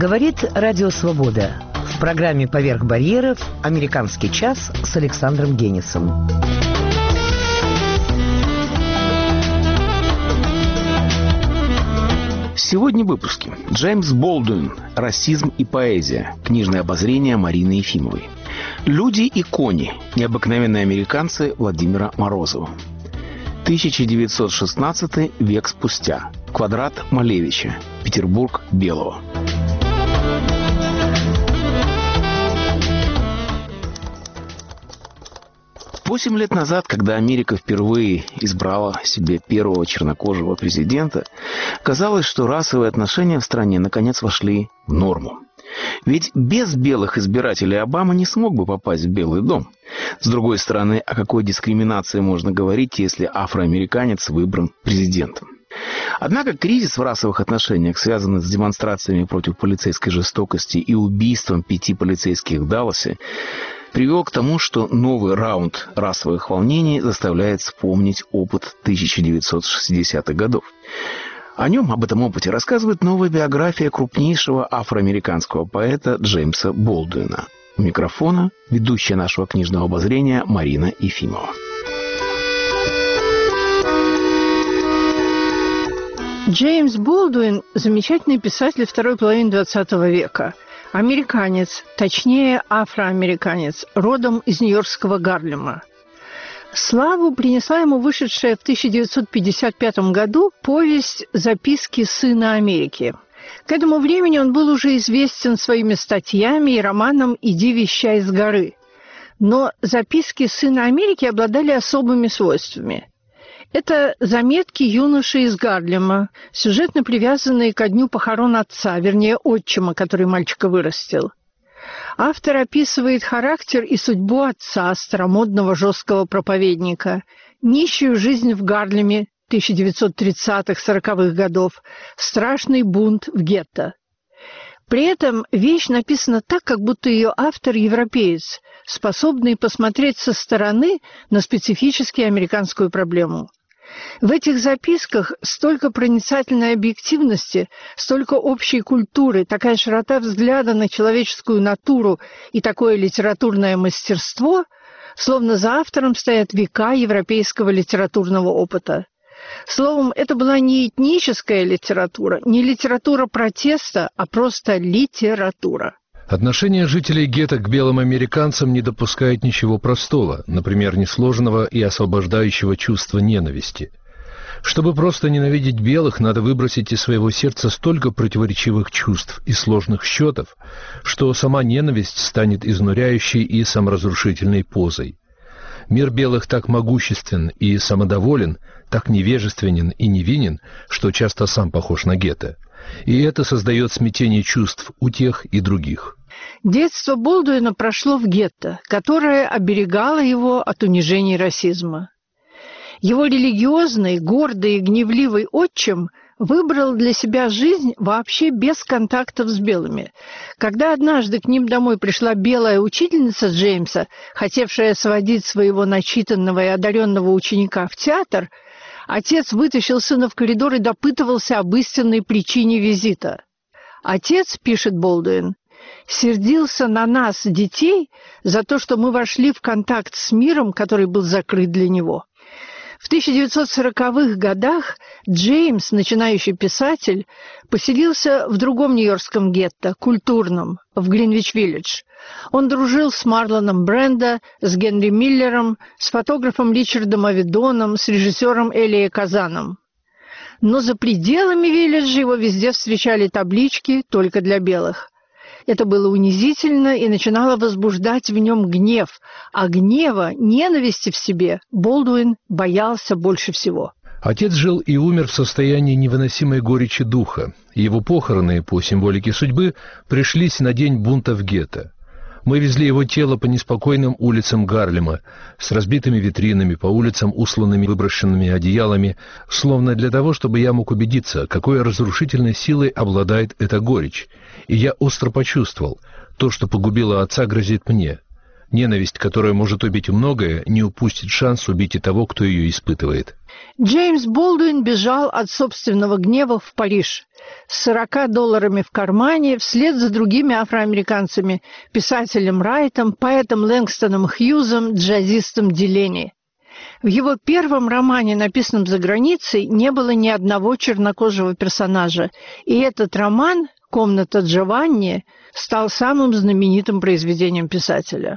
Говорит Радио Свобода. В программе «Поверх барьеров» «Американский час» с Александром Генисом. Сегодня в выпуске. Джеймс Болдуин. Расизм и поэзия. Книжное обозрение Марины Ефимовой. Люди и кони. Необыкновенные американцы Владимира Морозова. 1916 век спустя. Квадрат Малевича. Петербург Белого. Восемь лет назад, когда Америка впервые избрала себе первого чернокожего президента, казалось, что расовые отношения в стране наконец вошли в норму. Ведь без белых избирателей Обама не смог бы попасть в Белый дом. С другой стороны, о какой дискриминации можно говорить, если афроамериканец выбран президентом? Однако кризис в расовых отношениях, связанный с демонстрациями против полицейской жестокости и убийством 5 полицейских в Далласе, привел к тому, что новый раунд расовых волнений заставляет вспомнить опыт 1960-х годов. Об этом опыте рассказывает новая биография крупнейшего афроамериканского поэта Джеймса Болдуина. У микрофона ведущая нашего книжного обозрения Марина Ефимова. Джеймс Болдуин – замечательный писатель второй половины XX века. Американец, точнее афроамериканец, родом из нью-йоркского Гарлема. Славу принесла ему вышедшая в 1955 году повесть «Записки сына Америки». К этому времени он был уже известен своими статьями и романом «Иди вещай с горы». Но «Записки сына Америки» обладали особыми свойствами. Это заметки юноши из Гарлема, сюжетно привязанные ко дню похорон отца, вернее, отчима, который мальчика вырастил. Автор описывает характер и судьбу отца, старомодного жесткого проповедника, нищую жизнь в Гарлеме 1930-40-х годов, страшный бунт в гетто. При этом вещь написана так, как будто ее автор европеец, способный посмотреть со стороны на специфически американскую проблему. В этих записках столько проницательной объективности, столько общей культуры, такая широта взгляда на человеческую натуру и такое литературное мастерство, словно за автором стоят века европейского литературного опыта. Словом, это была не этническая литература, не литература протеста, а просто литература. Отношение жителей гетто к белым американцам не допускает ничего простого, например, несложного и освобождающего чувства ненависти. Чтобы просто ненавидеть белых, надо выбросить из своего сердца столько противоречивых чувств и сложных счетов, что сама ненависть станет изнуряющей и саморазрушительной позой. Мир белых так могуществен и самодоволен, так невежественен и невинен, что часто сам похож на гетто. И это создает смятение чувств у тех и других. Детство Болдуина прошло в гетто, которое оберегало его от унижений расизма. Его религиозный, гордый и гневливый отчим выбрал для себя жизнь вообще без контактов с белыми. Когда однажды к ним домой пришла белая учительница Джеймса, хотевшая сводить своего начитанного и одаренного ученика в театр, отец вытащил сына в коридор и допытывался об истинной причине визита. Отец, пишет Болдуин, сердился на нас, детей, за то, что мы вошли в контакт с миром, который был закрыт для него. В 1940-х годах Джеймс, начинающий писатель, поселился в другом нью-йоркском гетто, культурном, в Гринвич-Виллидж. Он дружил с Марлоном Брандо, с Генри Миллером, с фотографом Ричардом Авидоном, с режиссером Элией Казаном. Но за пределами Виллиджа его везде встречали таблички «Только для белых». Это было унизительно и начинало возбуждать в нем гнев, а гнева, ненависти в себе Болдуин боялся больше всего. Отец жил и умер в состоянии невыносимой горечи духа, и его похороны, по символике судьбы, пришлись на день бунта в гетто. Мы везли его тело по неспокойным улицам Гарлема, с разбитыми витринами, по улицам, усланными выброшенными одеялами, словно для того, чтобы я мог убедиться, какой разрушительной силой обладает эта горечь. И я остро почувствовал, то, что погубило отца, грозит мне. Ненависть, которая может убить многое, не упустит шанс убить и того, кто ее испытывает. Джеймс Болдуин бежал от собственного гнева в Париж с $40 в кармане вслед за другими афроамериканцами, писателем Райтом, поэтом Лэнгстоном Хьюзом, джазистом Дилени. В его первом романе, написанном за границей, не было ни одного чернокожего персонажа, и этот роман «Комната Джованни» стал самым знаменитым произведением писателя.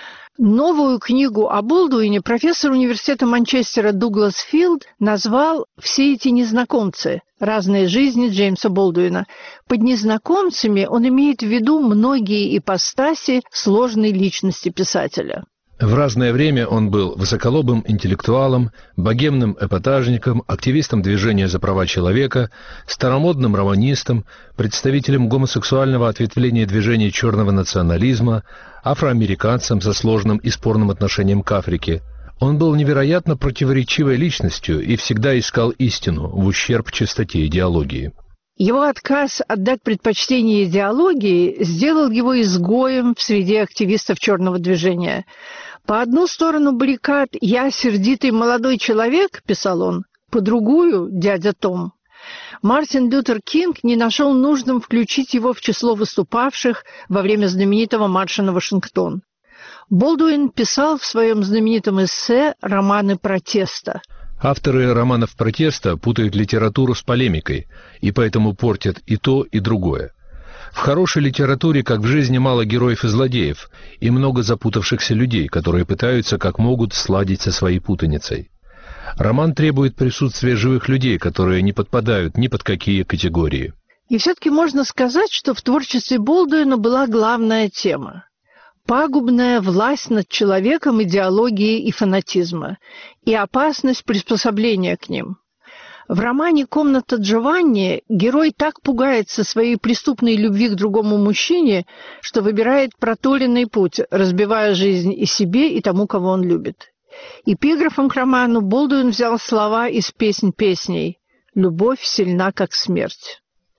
Новую книгу о Болдуине профессор университета Манчестера Дуглас Филд назвал «Все эти незнакомцы. Разные жизни Джеймса Болдуина». Под незнакомцами он имеет в виду многие ипостаси сложной личности писателя. В разное время он был высоколобым интеллектуалом, богемным эпатажником, активистом движения за права человека, старомодным романистом, представителем гомосексуального ответвления движения черного национализма, афроамериканцем со сложным и спорным отношением к Африке. Он был невероятно противоречивой личностью и всегда искал истину в ущерб чистоте идеологии. Его отказ отдать предпочтение идеологии сделал его изгоем в среде активистов черного движения. «По одну сторону баррикад я сердитый молодой человек», – писал он, – «по другую – дядя Том». Мартин Лютер Кинг не нашел нужным включить его в число выступавших во время знаменитого марша на Вашингтон. Болдуин писал в своем знаменитом эссе романы протеста. Авторы романов протеста путают литературу с полемикой, и поэтому портят и то, и другое. В хорошей литературе, как в жизни, мало героев и злодеев, и много запутавшихся людей, которые пытаются как могут сладить со своей путаницей. Роман требует присутствия живых людей, которые не подпадают ни под какие категории. И все-таки можно сказать, что в творчестве Болдуина была главная тема – пагубная власть над человеком идеологии и фанатизма, и опасность приспособления к ним. В романе «Комната Джованни» герой так пугается своей преступной любви к другому мужчине, что выбирает проторенный путь, разбивая жизнь и себе, и тому, кого он любит. Эпиграфом к роману Болдуин взял слова из «Песнь песней» «Любовь сильна, как смерть».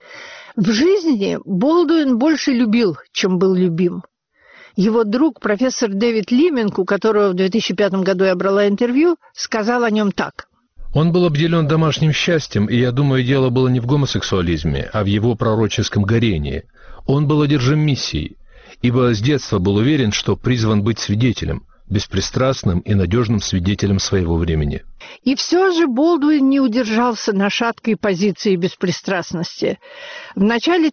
В жизни Болдуин больше любил, чем был любим. Его друг, профессор Дэвид Лиминг, у которого в 2005 году я брала интервью, сказал о нем так. Он был обделен домашним счастьем, и, я думаю, дело было не в гомосексуализме, а в его пророческом горении. Он был одержим миссией, ибо с детства был уверен, что призван быть свидетелем, беспристрастным и надежным свидетелем своего времени. И все же Болдуин не удержался на шаткой позиции беспристрастности. В начале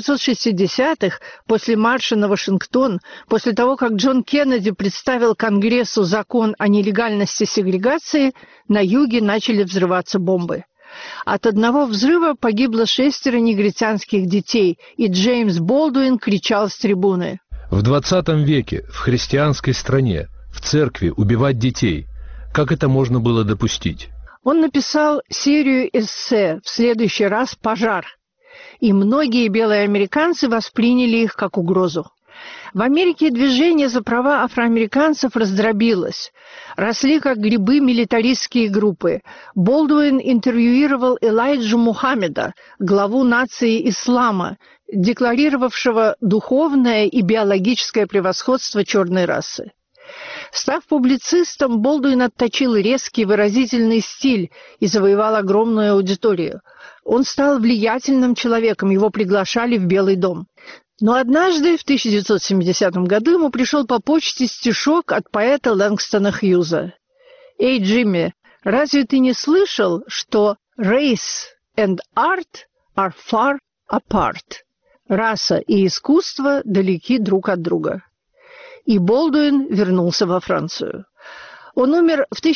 1960-х, после марша на Вашингтон, после того, как Джон Кеннеди представил Конгрессу закон о нелегальности сегрегации, на юге начали взрываться бомбы. От одного взрыва погибло 6 негритянских детей, и Джеймс Болдуин кричал с трибуны. В 20 веке, в христианской стране, в церкви убивать детей. Как это можно было допустить? Он написал серию эссе «В следующий раз пожар», и многие белые американцы восприняли их как угрозу. В Америке движение за права афроамериканцев раздробилось. Росли как грибы милитаристские группы. Болдуин интервьюировал Элайджу Мухаммеда, главу нации ислама, декларировавшего духовное и биологическое превосходство черной расы. Став публицистом, Болдуин отточил резкий выразительный стиль и завоевал огромную аудиторию. Он стал влиятельным человеком, его приглашали в Белый дом. Но однажды, в 1970 году, ему пришел по почте стишок от поэта Лэнгстона Хьюза. «Эй, Джимми, разве ты не слышал, что race and art are far apart?» Раса и искусство далеки друг от друга. И Болдуин вернулся во Францию. Он умер в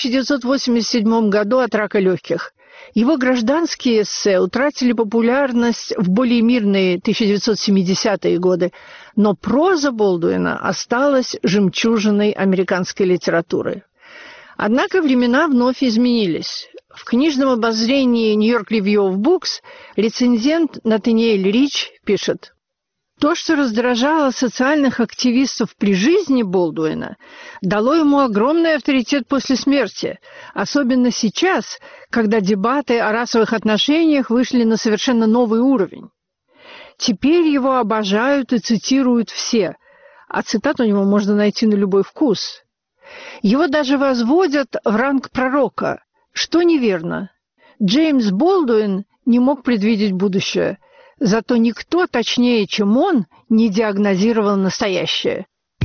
1987 году от рака легких. Его гражданские эссе утратили популярность в более мирные 1970-е годы, но проза Болдуина осталась жемчужиной американской литературы. Однако времена вновь изменились. В книжном обозрении New York Review of Books рецензент Натаниэль Рич пишет: «То, что раздражало социальных активистов при жизни Болдуина, дало ему огромный авторитет после смерти, особенно сейчас, когда дебаты о расовых отношениях вышли на совершенно новый уровень. Теперь его обожают и цитируют все, а цитат у него можно найти на любой вкус. Его даже возводят в ранг пророка, что неверно. Джеймс Болдуин не мог предвидеть будущее, зато никто точнее, чем он, не диагнозировал настоящее.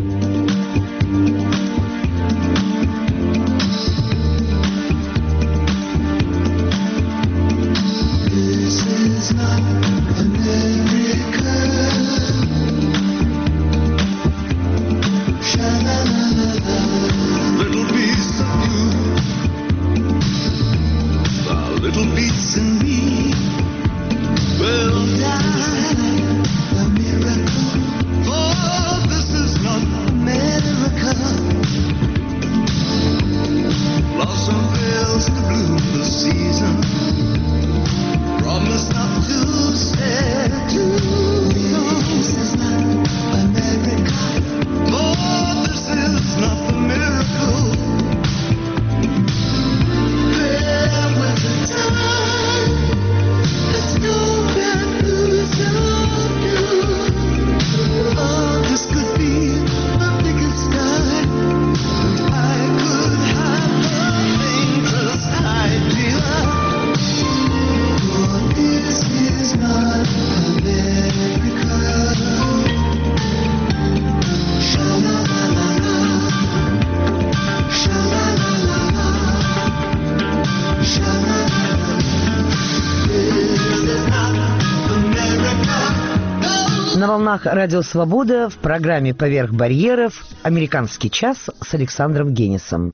На волнах Радио Свобода в программе «Поверх барьеров» «Американский час» с Александром Генисом.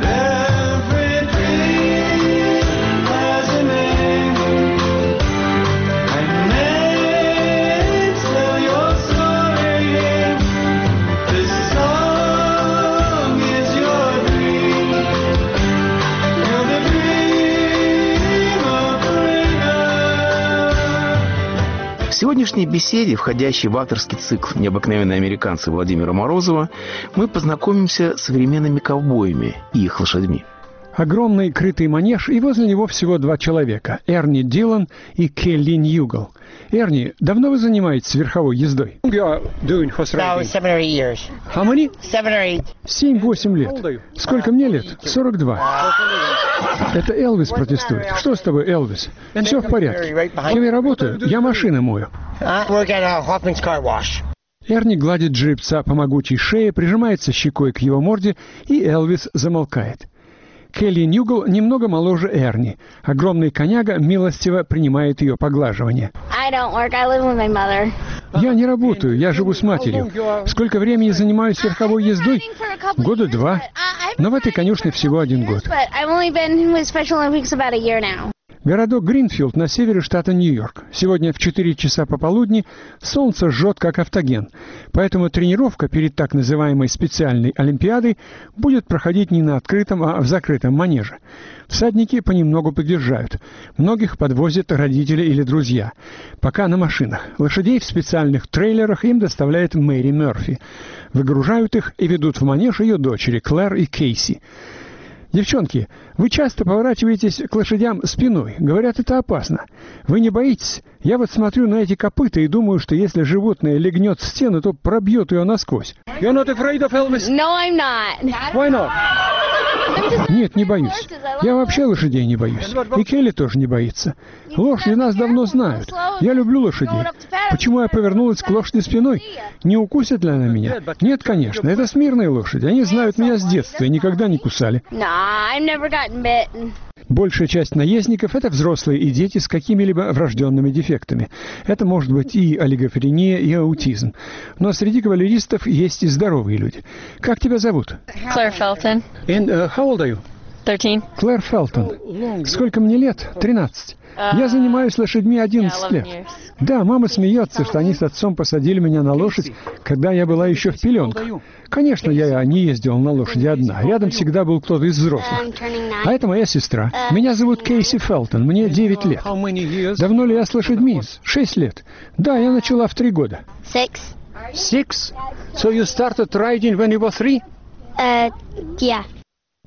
В сегодняшней беседе, входящей в авторский цикл «Необыкновенные американцы» Владимира Морозова, мы познакомимся с современными ковбоями и их лошадьми. Огромный крытый манеж, и возле него всего два человека – Эрни Дилан и Келли Ньюгл. Эрни, давно вы занимаетесь верховой ездой? About 7 or 8 years. How many? 7 or 8. 7-8 лет. Сколько мне лет? 42. Это Элвис протестует. Что с тобой, Элвис? Все в порядке. Кем я работаю? Я машины мою. Work at Hoffman's Car Wash. Эрни гладит жеребца по могучей шее, прижимается щекой к его морде, и Элвис замолкает. Келли Ньюгл немного моложе Эрни. Огромный коняга милостиво принимает ее поглаживание. Я не работаю, я живу с матерью. Сколько времени занимаюсь верховой ездой? 2 года. Но в этой конюшне всего 1 год. Городок Гринфилд на севере штата Нью-Йорк. Сегодня в 4 часа пополудни солнце жжет как автоген, поэтому тренировка перед так называемой специальной олимпиадой будет проходить не на открытом, а в закрытом манеже. Всадники понемногу подъезжают. Многих подвозят родители или друзья. Пока на машинах. Лошадей в специальных трейлерах им доставляет Мэри Мерфи. Выгружают их и ведут в манеж ее дочери Клэр и Кейси. Девчонки, вы часто поворачиваетесь к лошадям спиной. Говорят, это опасно. Вы не боитесь? Я вот смотрю на эти копыта и думаю, что если животное легнет в стену, то пробьет ее насквозь. You're not afraid of Elvis? No, I'm not. Why not? Нет, не боюсь. Я вообще лошадей не боюсь. И Келли тоже не боится. Лошади нас давно знают. Я люблю лошадей. Почему я повернулась к лошади спиной? Не укусит ли она меня? Нет, конечно. Это смирные лошади. Они знают меня с детства и никогда не кусали. Большая часть наездников – это взрослые и дети с какими-либо врожденными дефектами. Это может быть и олигофрения, и аутизм. Но среди кавалеристов есть и здоровые люди. Как тебя зовут? Claire Felton. And how old are you? 13. Клэр Фелтон. Сколько мне лет? 13. Я занимаюсь лошадьми 11 лет. Да, мама смеется, что они с отцом посадили меня на лошадь, когда я была еще в пеленках. Конечно, я не ездила на лошади одна. Рядом всегда был кто-то из взрослых. А это моя сестра. Меня зовут Кейси Фелтон. Мне 9 лет. Давно ли я с лошадьми? 6 лет. Да, я начала в 3 года. 6. 6? So you started riding when you were 3? Yeah.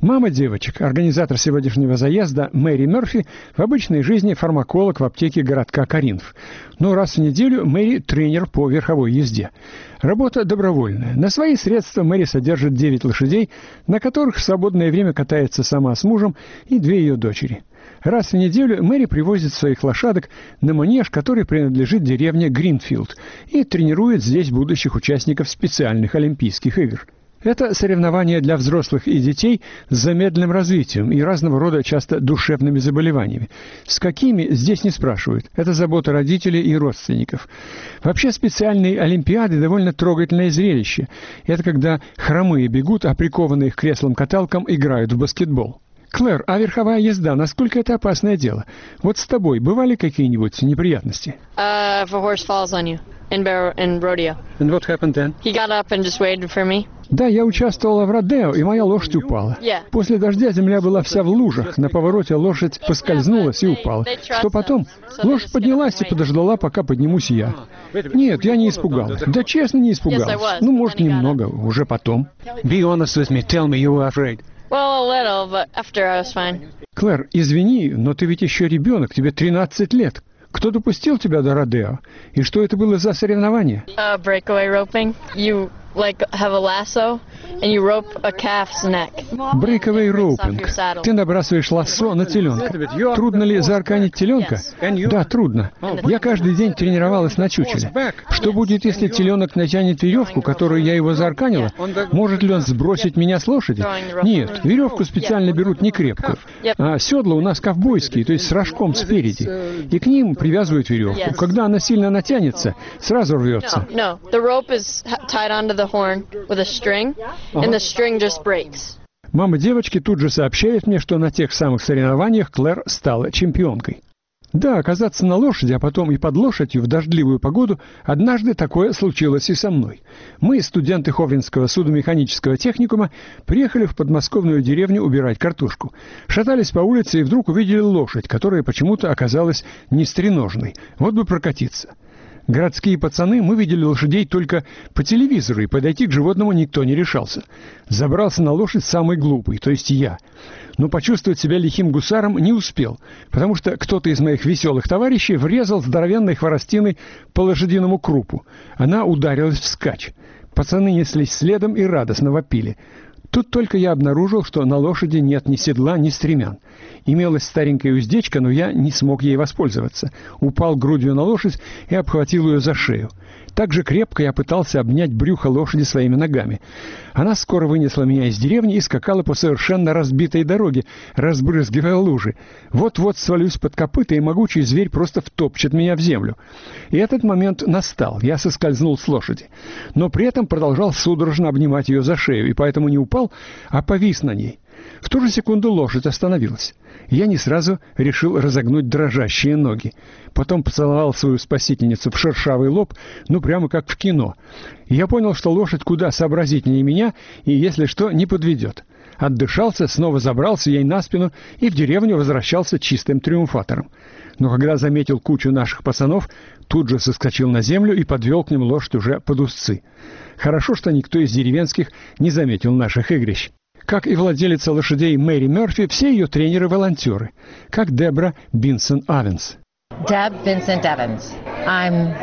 Мама девочек, организатор сегодняшнего заезда Мэри Мерфи, в обычной жизни фармаколог в аптеке городка Коринф. Но раз в неделю Мэри тренер по верховой езде. Работа добровольная. На свои средства Мэри содержит 9 лошадей, на которых в свободное время катается сама с мужем и 2 ее дочери. Раз в неделю Мэри привозит своих лошадок на манеж, который принадлежит деревне Гринфилд, и тренирует здесь будущих участников специальных Олимпийских игр. Это соревнования для взрослых и детей с замедленным развитием и разного рода часто душевными заболеваниями. С какими, здесь не спрашивают. Это забота родителей и родственников. Вообще специальные олимпиады довольно трогательное зрелище. Это когда хромые бегут, а прикованные к креслам-каталкам играют в баскетбол. Клэр, а верховая езда, насколько это опасное дело? Вот с тобой бывали какие-нибудь неприятности? If a horse falls on you in rodeo. And what happened then? He got up and just waited for me. Да, я участвовала в родео, и моя лошадь упала. После дождя земля была вся в лужах, на повороте лошадь поскользнулась и упала. Что потом? Лошадь поднялась и подождала, пока поднимусь я. Нет, я не испугалась. Да честно, не испугалась. Ну, может, немного, уже потом. Be honest with me, tell me you were afraid. Well, a little, but after I was fine. Клэр, извини, но ты ведь еще ребенок, тебе 13 лет. Кто допустил тебя до родео? И что это было за соревнование? Breakaway roping. You have a lasso and you rope a calf's neck. Breakaway roping. Ты набрасываешь лассо на теленка. Трудно ли заарканить теленка? Да, трудно. Я каждый день тренировалась на чучеле. Что будет, если теленок натянет веревку, которую я его заарканила? Может ли он сбросить меня с лошади? Нет, веревку специально берут не крепкую. А седла у нас ковбойские, то есть с рожком спереди. И к ним привязывают веревку. Когда она сильно натянется, сразу рвется. No, the rope is tied onto the horn with a string, and the string just breaks. Мама девочки тут же сообщает мне, что на тех самых соревнованиях Клэр стала чемпионкой. Да, оказаться на лошади, а потом и под лошадью в дождливую погоду, однажды такое случилось и со мной. Мы, студенты Ховринского судомеханического техникума, приехали в подмосковную деревню убирать картошку. Шатались по улице и вдруг увидели лошадь, которая почему-то оказалась нестреножной. Вот бы прокатиться. Городские пацаны, мы видели лошадей только по телевизору, и подойти к животному никто не решался. Забрался на лошадь самый глупый, то есть я. Но почувствовать себя лихим гусаром не успел, потому что кто-то из моих веселых товарищей врезал здоровенной хворостиной по лошадиному крупу. Она ударилась вскачь. Пацаны неслись следом и радостно вопили. Тут только я обнаружил, что на лошади нет ни седла, ни стремян. Имелась старенькая уздечка, но я не смог ей воспользоваться. Упал грудью на лошадь и обхватил ее за шею. Так же крепко я пытался обнять брюхо лошади своими ногами. Она скоро вынесла меня из деревни и скакала по совершенно разбитой дороге, разбрызгивая лужи. Вот-вот свалюсь под копыта, и могучий зверь просто втопчет меня в землю. И этот момент настал. Я соскользнул с лошади. Но при этом продолжал судорожно обнимать ее за шею, и поэтому не упал, а повис на ней. В ту же секунду лошадь остановилась. Я не сразу решил разогнуть дрожащие ноги. Потом поцеловал свою спасительницу в шершавый лоб, ну прямо как в кино. И я понял, что лошадь куда сообразительнее меня и, если что, не подведет. Отдышался, снова забрался ей на спину и в деревню возвращался чистым триумфатором. Но когда заметил кучу наших пацанов, тут же соскочил на землю и подвел к ним лошадь уже под узцы. Хорошо, что никто из деревенских не заметил наших игрищ. Как и владелица лошадей Мэри Мерфи, все ее тренеры-волонтеры, как Дебра Бинсон-Авенс. Deb Vincent Evans. I'm,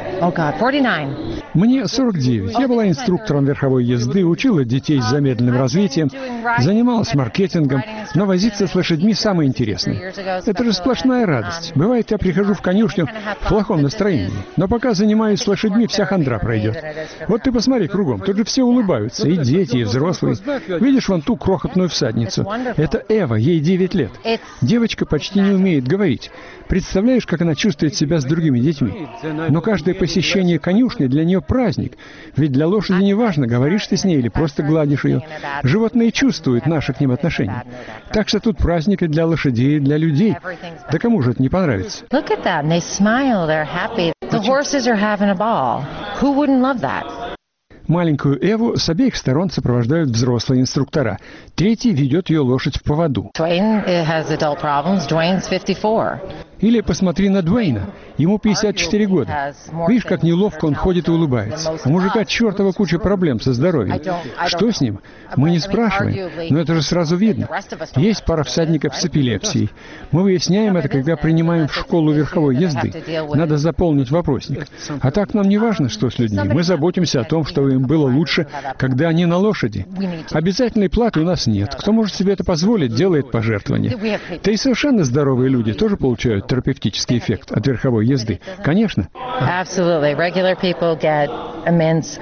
49. Мне 49. Я была инструктором верховой езды, учила детей с замедленным развитием, занималась маркетингом, но возиться с лошадьми самое интересное. Это же сплошная радость. Бывает, я прихожу в конюшню в плохом настроении, но пока занимаюсь с лошадьми, вся хандра пройдет. Вот ты посмотри кругом, тут же все улыбаются, и дети, и взрослые. Видишь вон ту крохотную всадницу? Это Эва, ей 9 лет. Девочка почти не умеет говорить. Представляешь, как она чувствует себя с другими детьми? Но каждое посещение конюшни для нее праздник. Ведь для лошади не важно, говоришь ты с ней или просто гладишь ее. Животные чувствуют наши к ним отношения. Так что тут праздник и для лошадей, и для людей. Да кому же это не понравится? Look at them. They smile. They're happy. The horses are having a ball. Who wouldn't love that? Маленькую Эву с обеих сторон сопровождают взрослые инструктора. Третий ведет ее лошадь в поводу. Dwayne has adult problems. Dwayne's 54. Или посмотри на Дуэйна. Ему 54 года. Видишь, как неловко он ходит и улыбается. У мужика чертова куча проблем со здоровьем. Что с ним? Мы не спрашиваем, но это же сразу видно. Есть пара всадников с эпилепсией. Мы выясняем это, когда принимаем в школу верховой езды. Надо заполнить вопросник. А так нам не важно, что с людьми. Мы заботимся о том, чтобы им было лучше, когда они на лошади. Обязательной платы у нас нет. Кто может себе это позволить, делает пожертвования. Да и совершенно здоровые люди тоже получают терапевтический эффект от верховой езды. Конечно. Absolutely. Regular people get immense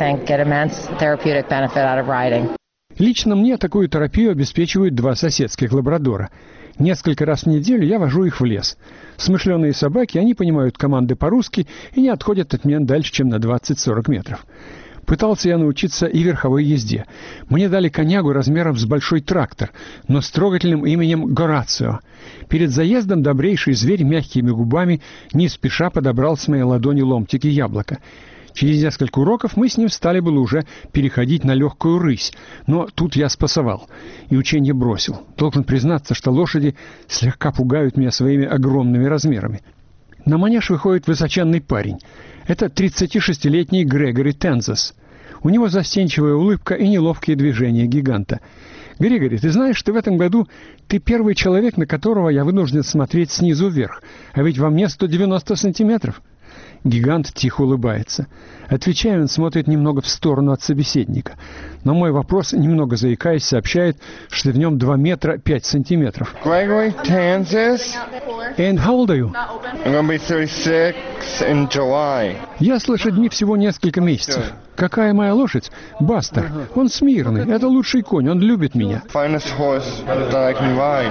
therapeutic benefit out of riding. Лично мне такую терапию обеспечивают 2 соседских лабрадора. Несколько раз в неделю я вожу их в лес. Смышленые собаки, они понимают команды по-русски и не отходят от меня дальше, чем на 20-40 метров. Пытался я научиться и верховой езде. Мне дали конягу размером с большой трактор, но с трогательным именем Горацио. Перед заездом добрейший зверь мягкими губами не спеша подобрал с моей ладони ломтики яблока. Через несколько уроков мы с ним стали было уже переходить на легкую рысь, но тут я спасовал и учение бросил. Должен признаться, что лошади слегка пугают меня своими огромными размерами. На манеж выходит высоченный парень. Это 36-летний Грегори Тензас. У него застенчивая улыбка и неловкие движения гиганта. «Грегори, ты знаешь, что в этом году ты первый человек, на которого я вынужден смотреть снизу вверх, а ведь во мне 190 сантиметров?» Гигант тихо улыбается. Отвечая, он смотрит немного в сторону от собеседника. На мой вопрос, немного заикаясь, сообщает, что в нем 2 метра 5 сантиметров. Gregory Kansas. And how old are you? I'm gonna be 36 in July. Я с лошадьми всего несколько месяцев. Какая моя лошадь? Бастер. Он смирный. Это лучший конь. Он любит меня. Finest horse that I can ride.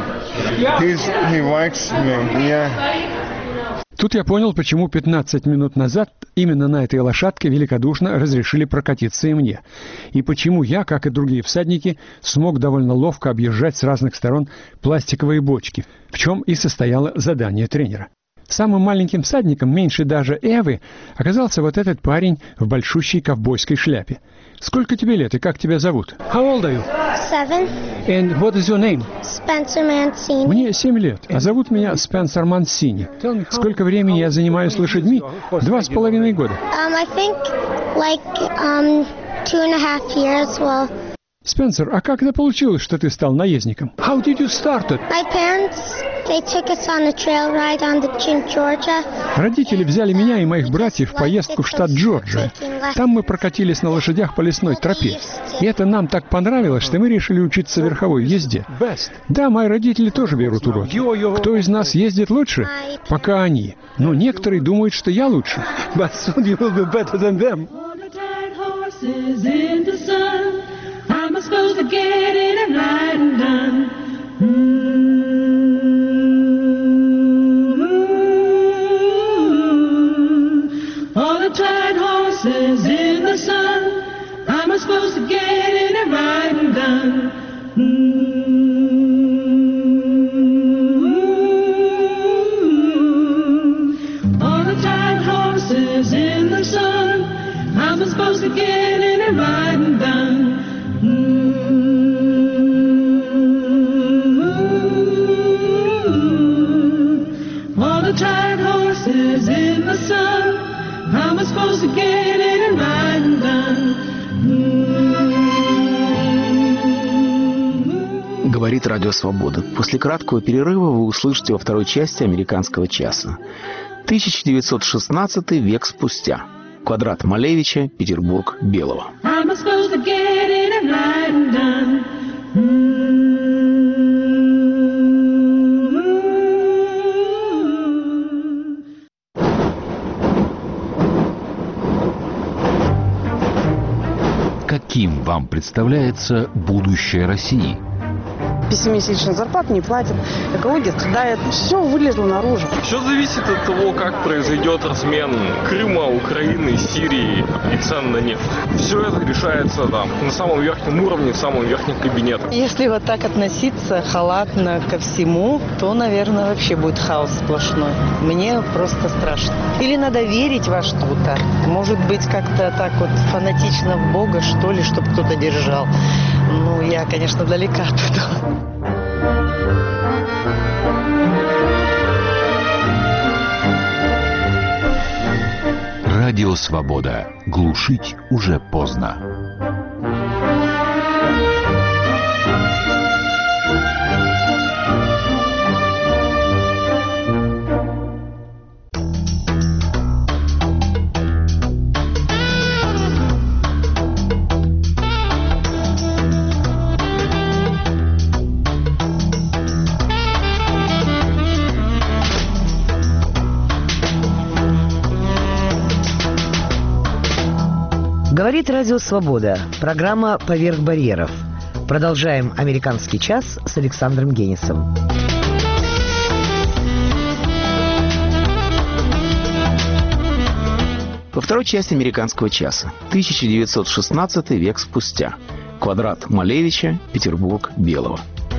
He likes me. Yeah. Тут я понял, почему 15 минут назад именно на этой лошадке великодушно разрешили прокатиться и мне. И почему я, как и другие всадники, смог довольно ловко объезжать с разных сторон пластиковые бочки, в чем и состояло задание тренера. Самым маленьким всадником, меньше даже Эвы, оказался вот этот парень в большущей ковбойской шляпе. Сколько тебе лет и как тебя зовут? How old are you? 7. And what is your name? Spencer Mancini. Мне 7 лет, а зовут меня Спенсер Мансини. Сколько времени я занимаюсь лошадьми? 2,5 года. I think like 2.5 years. Well, Спенсер, а как это получилось, что ты стал наездником? How did you start it? My parents, they took us on a trail ride on the Georgia. Родители взяли меня и моих братьев в поездку в штат Джорджия. Там мы прокатились на лошадях по лесной тропе. И это нам так понравилось, что мы решили учиться верховой езде. Да, мои родители тоже берут уроки. Кто из нас ездит лучше? Пока они. Но некоторые думают, что я лучше. But soon you will be better than them. I'm supposed to get in and ride and done. All the tired horses in the sun. I'm supposed to get in and ride and done. All the tired horses in the sun. I'm supposed to get in and ride and done. All the tired horses in the sun. How am I supposed to get in and ride and done? Говорит Радио Свобода. После краткого перерыва вы услышите во второй части «Американского часа». 1916 век спустя. Квадрат Малевича, Петербург, Белого. Каким вам представляется будущее России? 5-месячную зарплату не платят, экология страдает, все вылезло наружу. Все зависит от того, как произойдет размен Крыма, Украины, Сирии и цен на нефть. Все это решается там на самом верхнем уровне, в самом верхнем кабинете. Если вот так относиться халатно ко всему, то, наверное, вообще будет хаос сплошной. Мне просто страшно. Или надо верить во что-то. Может быть, как-то так вот фанатично в Бога, что ли, чтобы кто-то держал. Ну, я, конечно, далека от этого. Радио «Свобода». Глушить уже поздно. Говорит Радио Свобода. Программа «Поверх барьеров». Продолжаем «Американский час» с Александром Генисом. Во второй части «Американского часа». 1916 век спустя. Квадрат Малевича, Петербург Белого.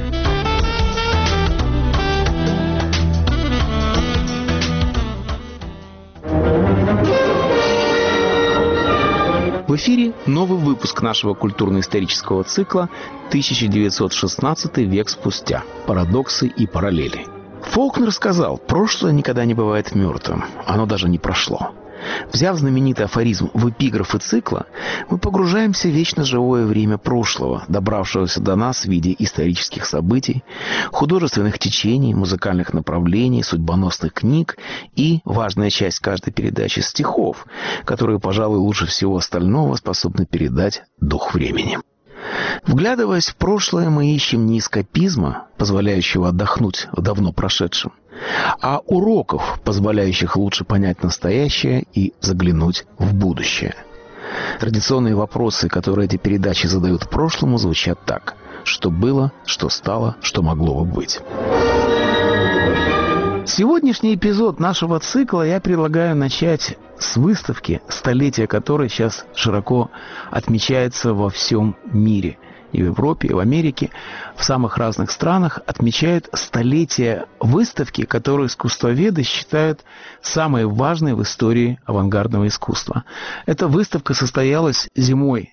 В эфире новый выпуск нашего культурно-исторического цикла «1916 век спустя. Парадоксы и параллели». Фолкнер сказал: «Прошлое никогда не бывает мертвым, оно даже не прошло». Взяв знаменитый афоризм в эпиграфы цикла, мы погружаемся в вечно живое время прошлого, добравшегося до нас в виде исторических событий, художественных течений, музыкальных направлений, судьбоносных книг и, важная часть каждой передачи, стихов, которые, пожалуй, лучше всего остального способны передать дух времени. Вглядываясь в прошлое, мы ищем не эскапизма, позволяющего отдохнуть в давно прошедшем, а уроков, позволяющих лучше понять настоящее и заглянуть в будущее. Традиционные вопросы, которые эти передачи задают прошлому, звучат так: что было, что стало, что могло бы быть. Сегодняшний эпизод нашего цикла я предлагаю начать с выставки, столетие которой сейчас широко отмечается во всем мире. И в Европе, и в Америке, в самых разных странах отмечают столетие выставки, которую искусствоведы считают самой важной в истории авангардного искусства. Эта выставка состоялась зимой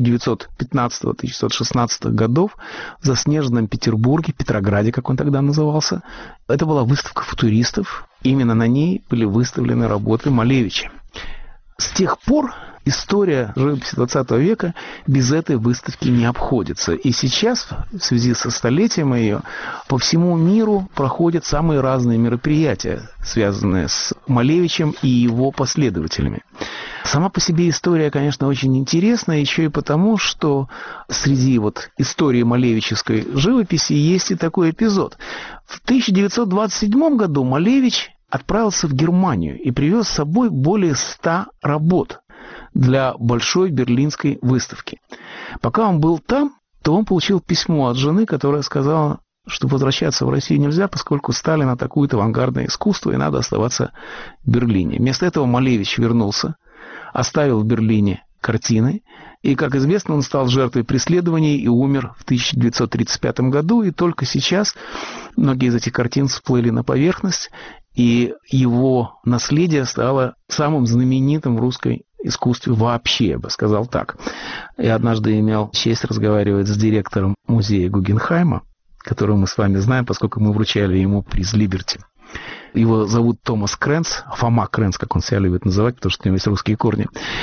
1915-1916 годов в заснеженном Петербурге, Петрограде, как он тогда назывался. Это была выставка футуристов. Именно на ней были выставлены работы Малевича. С тех пор история живописи XX века без этой выставки не обходится. И сейчас, в связи со столетием ее, по всему миру проходят самые разные мероприятия, связанные с Малевичем и его последователями. Сама по себе история, конечно, очень интересна, еще и потому, что среди истории малевичевской живописи есть и такой эпизод. В 1927 году Малевич отправился в Германию и привез с собой более 100 работ для большой берлинской выставки. Пока он был там, то он получил письмо от жены, которая сказала, что возвращаться в Россию нельзя, поскольку Сталин атакует авангардное искусство, и надо оставаться в Берлине. Вместо этого Малевич вернулся, оставил в Берлине картины, и, как известно, он стал жертвой преследований и умер в 1935 году, и только сейчас многие из этих картин всплыли на поверхность, и его наследие стало самым знаменитым в русской искусстве вообще, я бы сказал так. Я однажды имел честь разговаривать с директором музея Гугенхайма, которого мы с вами знаем, поскольку мы вручали ему приз Либерти. Его зовут Томас Кренц, Фома Кренц, как он себя любит называть, потому что у него есть русские корни.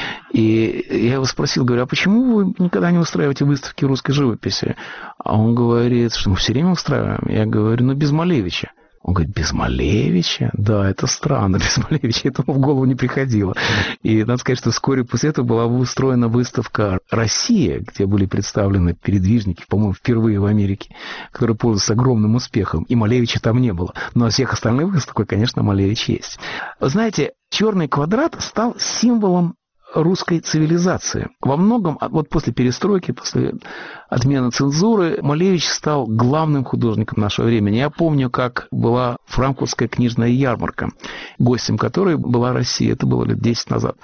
И я его спросил, говорю, а почему вы никогда не устраиваете выставки русской живописи? А он говорит, что мы все время устраиваем. Я говорю, без Малевича. Он говорит, без Малевича? Да, это странно, без Малевича этому в голову не приходило. И надо сказать, что вскоре после этого была устроена выставка «Россия», где были представлены передвижники, по-моему, впервые в Америке, которые пользуются огромным успехом. И Малевича там не было. Но о всех остальных выставках, конечно, Малевич есть. Вы знаете, черный квадрат стал символом русской цивилизации. Во многом, после перестройки, после отмены цензуры, Малевич стал главным художником нашего времени. Я помню, как была франкфуртская книжная ярмарка, гостем которой была Россия. Это было лет 10 назад,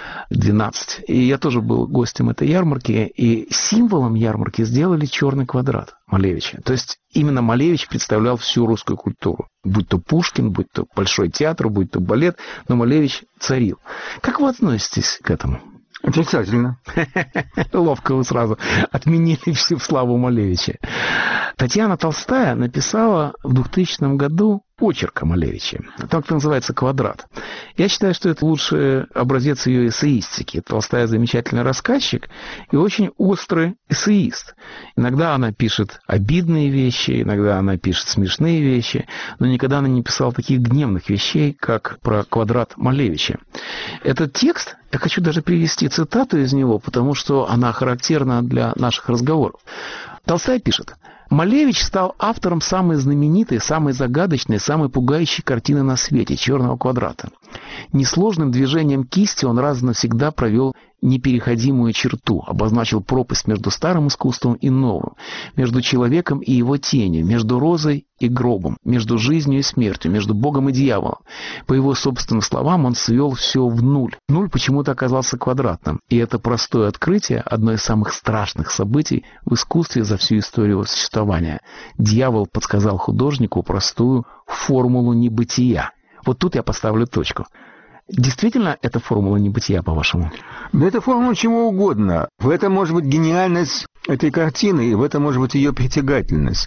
12. И я тоже был гостем этой ярмарки. И символом ярмарки сделали черный квадрат Малевича. То есть именно Малевич представлял всю русскую культуру. Будь то Пушкин, будь то Большой театр, будь то балет, но Малевич царил. Как вы относитесь к этому? Отрицательно. Ловко вы сразу отменили всю славу Малевича. Татьяна Толстая написала в 2000 году очерк о Малевиче. Так называется «Квадрат». Я считаю, что это лучший образец ее эссеистики. Толстая замечательный рассказчик и очень острый эссеист. Иногда она пишет обидные вещи, иногда она пишет смешные вещи, но никогда она не писала таких гневных вещей, как про квадрат Малевича. Этот текст, я хочу даже привести цитату из него, потому что она характерна для наших разговоров. Толстая пишет: «Малевич стал автором самой знаменитой, самой загадочной, самой пугающей картины на свете — «Черного квадрата». Несложным движением кисти он раз и навсегда провел непереходимую черту, обозначил пропасть между старым искусством и новым, между человеком и его тенью, между розой и гробом, между жизнью и смертью, между Богом и дьяволом. По его собственным словам, он свел все в нуль. Нуль почему-то оказался квадратным, и это простое открытие — одно из самых страшных событий в искусстве за всю историю его существования. Дьявол подсказал художнику простую формулу небытия». Вот тут я поставлю точку. Действительно, это формула небытия, по-вашему? Да это формула чего угодно. В этом может быть гениальность этой картины, и в этом может быть ее притягательность.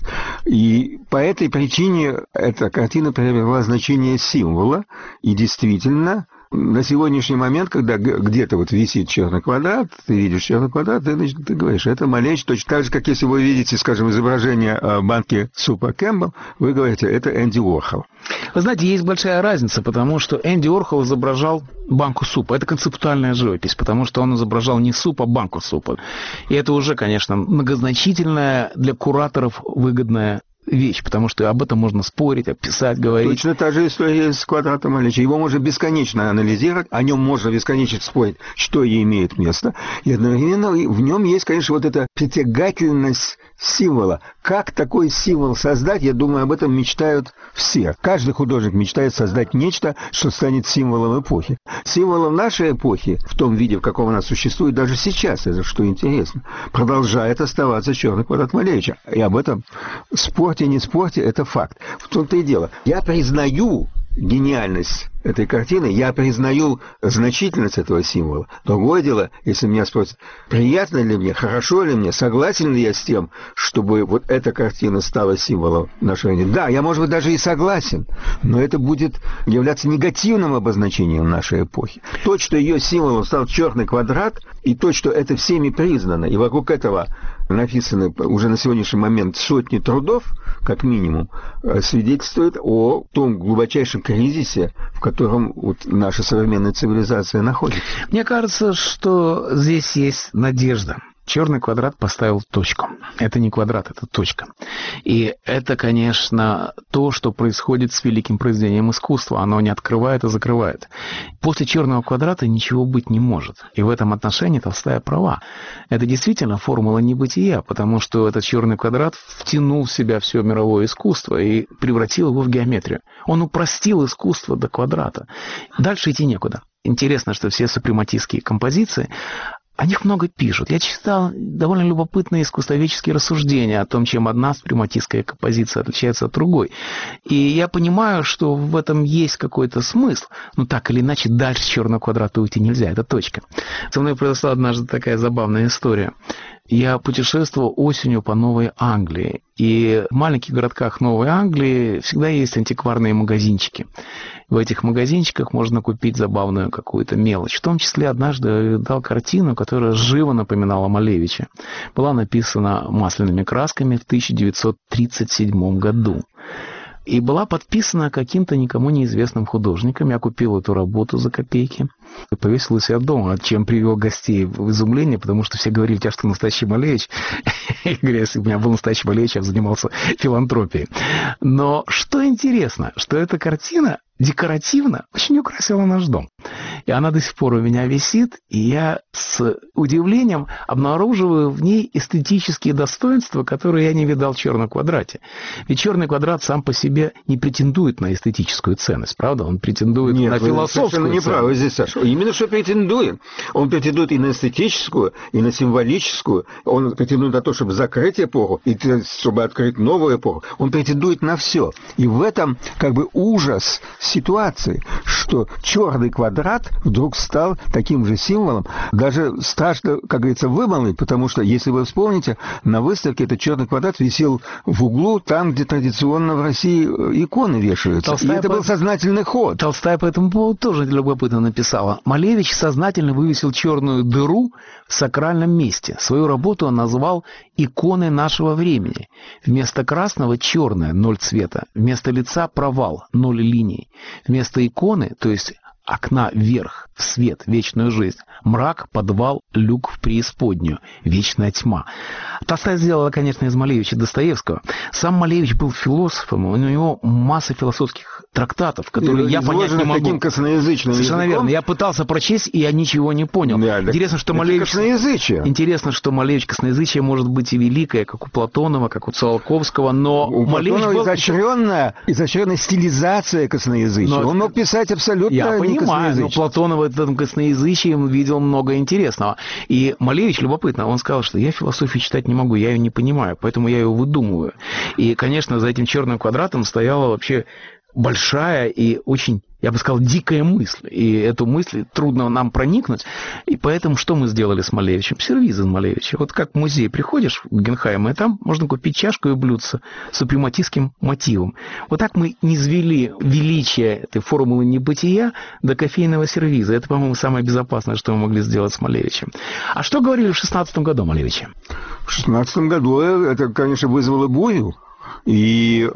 И по этой причине эта картина приобрела значение символа, и действительно, на сегодняшний момент, когда где-то вот висит черный квадрат, ты видишь черный квадрат, ты говоришь, это Малевич, точно так же, как если вы видите, скажем, изображение банки супа Кэмпбелл, вы говорите, это Энди Уорхол. Вы знаете, есть большая разница, потому что Энди Уорхол изображал банку супа. Это концептуальная живопись, потому что он изображал не суп, а банку супа. И это уже, конечно, многозначительная, для кураторов выгодная вещь, потому что об этом можно спорить, описать, говорить. Точно та же история с квадратом Малевича. Его можно бесконечно анализировать, о нем можно бесконечно спорить, что и имеет место. И одновременно в нем есть, конечно, вот эта притягательность символа. Как такой символ создать, я думаю, об этом мечтают все. Каждый художник мечтает создать нечто, что станет символом эпохи. Символом нашей эпохи, в том виде, в каком она существует даже сейчас, это что интересно, продолжает оставаться черный квадрат Малевича. И об этом спорьте, не спорьте, это факт. В том-то и дело. Я признаю гениальность этой картины, я признаю значительность этого символа. Другое дело, если меня спросят, приятно ли мне, хорошо ли мне, согласен ли я с тем, чтобы вот эта картина стала символом нашего времени. Да, я, может быть, даже и согласен, но это будет являться негативным обозначением нашей эпохи. То, что ее символом стал черный квадрат, и то, что это всеми признано, и вокруг этого написаны уже на сегодняшний момент сотни трудов, как минимум, свидетельствует о том глубочайшем кризисе, в котором вот наша современная цивилизация находится. Мне кажется, что здесь есть надежда. Черный квадрат поставил точку. Это не квадрат, это точка. И это, конечно, то, что происходит с великим произведением искусства. Оно не открывает, а закрывает. После черного квадрата ничего быть не может. И в этом отношении Толстая права. Это действительно формула небытия, потому что этот черный квадрат втянул в себя все мировое искусство и превратил его в геометрию. Он упростил искусство до квадрата. Дальше идти некуда. Интересно, что все супрематистские композиции, о них много пишут. Я читал довольно любопытные искусствоведческие рассуждения о том, чем одна супрематистская композиция отличается от другой. И я понимаю, что в этом есть какой-то смысл. Но так или иначе, дальше черного квадрата уйти нельзя. Это точка. Со мной произошла однажды такая забавная история. Я путешествовал осенью по Новой Англии. И в маленьких городках Новой Англии всегда есть антикварные магазинчики. В этих магазинчиках можно купить забавную какую-то мелочь. В том числе однажды я дал картину, которая живо напоминала Малевича. Была написана масляными красками в 1937 году. И была подписана каким-то никому неизвестным художником. Я купил эту работу за копейки и повесил у себя дома, чем привел гостей в изумление, потому что все говорили, у тебя что, настоящий Малевич? Я говорю, если бы у меня был настоящий Малевич, я бы занимался филантропией. Но что интересно, что эта картина декоративно очень украсила наш дом. И она до сих пор у меня висит, и я с удивлением обнаруживаю в ней эстетические достоинства, которые я не видал в черном квадрате. Ведь черный квадрат сам по себе не претендует на эстетическую ценность, правда? Он претендует на философскую ценность. Нет, вы совершенно не правы здесь, Саша. Именно что претендует. Он претендует и на эстетическую, и на символическую. Он претендует на то, чтобы закрыть эпоху, и чтобы открыть новую эпоху. Он претендует на все. И в этом как бы ужас ситуации, что черный квадрат вдруг стал таким же символом. Даже страшно, как говорится, вымолвить, потому что, если вы вспомните, на выставке этот черный квадрат висел в углу, там, где традиционно в России иконы вешаются. Толстая, и это был сознательный ход. Толстая по этому поводу тоже любопытно написала. Малевич сознательно вывесил черную дыру в сакральном месте. Свою работу он назвал «Иконы нашего времени». Вместо красного – черное, 0 цвета. Вместо лица – провал, 0 линий. Вместо иконы, то есть окна вверх, в свет, вечную жизнь, мрак, подвал, люк в преисподнюю, вечная тьма. Толстая сделала, конечно, из Малевича Достоевского. Сам Малевич был философом, у него масса философских трактатов, которые я понять не могу. Таким косноязычным Совершенно языком. верно. Я пытался прочесть, и я ничего не понял. Да, Интересно, что Малевич... Интересно, что Малевич косноязычие может быть и великое, как у Платонова, как у Циолковского, но у Малевич Платонова был... изощренная стилизация косноязычия. Он мог писать абсолютно я не понимаю, но Платонов в этом косноязычии видел много интересного. И Малевич, любопытно, он сказал, что я философию читать не могу, я ее не понимаю, поэтому я ее выдумываю. И, конечно, за этим черным квадратом стояла вообще большая и очень, я бы сказал, дикая мысль. И эту мысль трудно нам проникнуть. И поэтому что мы сделали с Малевичем? Сервиз из Малевича. Вот как в музей приходишь в Гугенхайм, и там можно купить чашку и блюдце с супрематистским мотивом. Вот так мы низвели величие этой формулы небытия до кофейного сервиза. Это, по-моему, самое безопасное, что мы могли сделать с Малевичем. А что говорили в 16 году о Малевиче? В 16 году это, конечно, вызвало бурю. И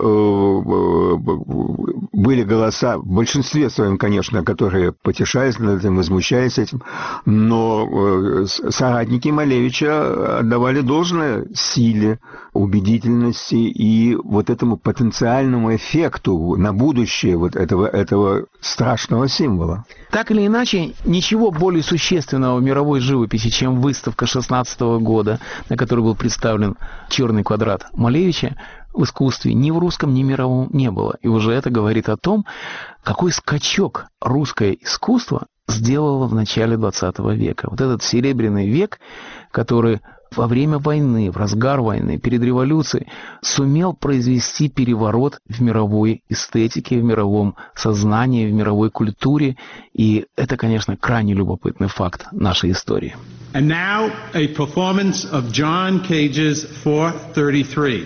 были голоса, в большинстве своем, конечно, которые потешались над этим, возмущались этим, но соратники Малевича отдавали должное силе, убедительности и вот этому потенциальному эффекту на будущее вот этого страшного символа. Так или иначе, ничего более существенного в мировой живописи, чем выставка 16 года, на которой был представлен черный квадрат Малевича, в искусстве ни в русском, ни в мировом не было. И уже это говорит о том, какой скачок русское искусство сделало в начале 20 века. Вот этот серебряный век, который во время войны, в разгар войны, перед революцией сумел произвести переворот в мировой эстетике, в мировом сознании, в мировой культуре. И это, конечно, крайне любопытный факт нашей истории. And now a performance of John Cage's 433.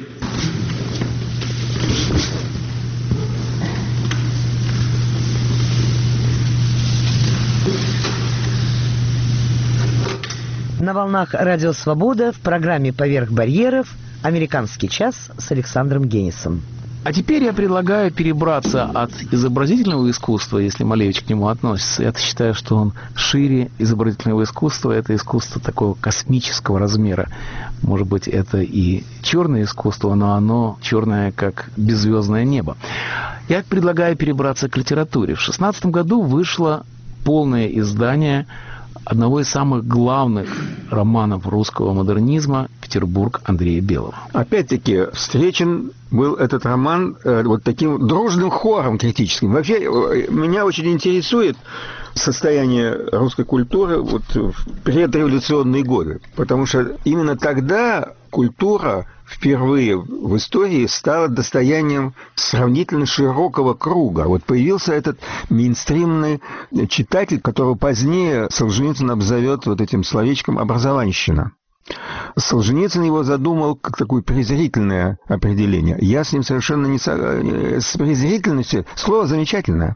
На волнах Радио Свобода в программе «Поверх барьеров» «Американский час» с Александром Генисом. А теперь я предлагаю перебраться от изобразительного искусства, если Малевич к нему относится. Я считаю, что он шире изобразительного искусства. Это искусство такого космического размера. Может быть, это и черное искусство, но оно черное, как беззвездное небо. Я предлагаю перебраться к литературе. В 16 году вышло полное издание одного из самых главных романов русского модернизма «Петербург» Андрея Белого. Опять-таки, встречен был этот роман вот таким дружным хором критическим. Вообще, меня очень интересует состояние русской культуры вот в предреволюционные годы, потому что именно тогда культура впервые в истории стала достоянием сравнительно широкого круга. Вот появился этот мейнстримный читатель, которого позднее Солженицын обзовет вот этим словечком «образованщина». Солженицын его задумал как такое презрительное определение. Я с ним совершенно не с презрительностью. Слово замечательное.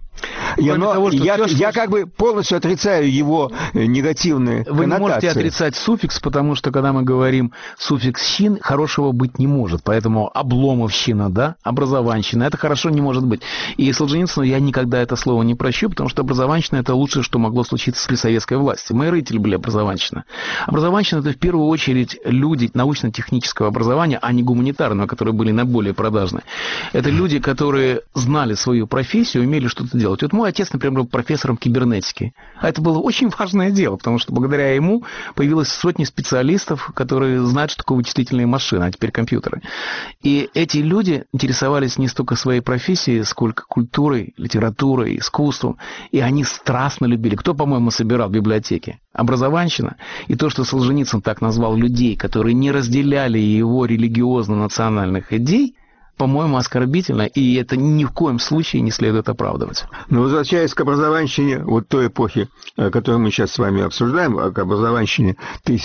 Я как бы полностью отрицаю его негативные коннотации. Вы не можете отрицать суффикс, потому что, когда мы говорим суффикс «щин», хорошего быть не может. Поэтому обломовщина, да, образованщина, это хорошо не может быть. И Солженицыну я никогда это слово не прощу, потому что образованщина – это лучшее, что могло случиться при советской власти. Мои родители были образованщина. Образованщина – это в первую очередь люди научно-технического образования, а не гуманитарного, которые были наиболее продажны. Это люди, которые знали свою профессию, умели что-то делать. Вот мой отец, например, был профессором кибернетики. А это было очень важное дело, потому что благодаря ему появилось сотни специалистов, которые знают, что такое вычислительные машины, а теперь компьютеры. И эти люди интересовались не столько своей профессией, сколько культурой, литературой, искусством. И они страстно любили. Кто, по-моему, собирал библиотеки? Образованщина. И то, что Солженицын так назвал людей, которые не разделяли его религиозно-национальных идей, по-моему, оскорбительно, и это ни в коем случае не следует оправдывать. Но возвращаясь к образованщине вот той эпохи, которую мы сейчас с вами обсуждаем, к образованщине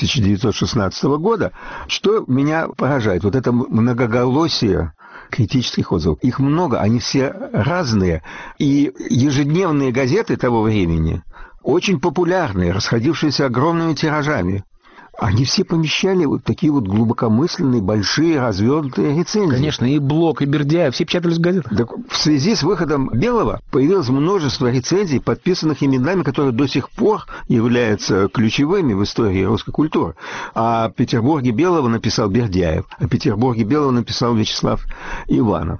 1916 года, что меня поражает? Вот это многоголосие критических отзывов. Их много, они все разные. И ежедневные газеты того времени очень популярные, расходившиеся огромными тиражами. Они все помещали вот такие вот глубокомысленные, большие, развернутые рецензии. Конечно, и Блок, и Бердяев, все печатались в газетах. Так, в связи с выходом Белого появилось множество рецензий, подписанных именами, которые до сих пор являются ключевыми в истории русской культуры. О Петербурге Белого написал Бердяев, о Петербурге Белого написал Вячеслав Иванов.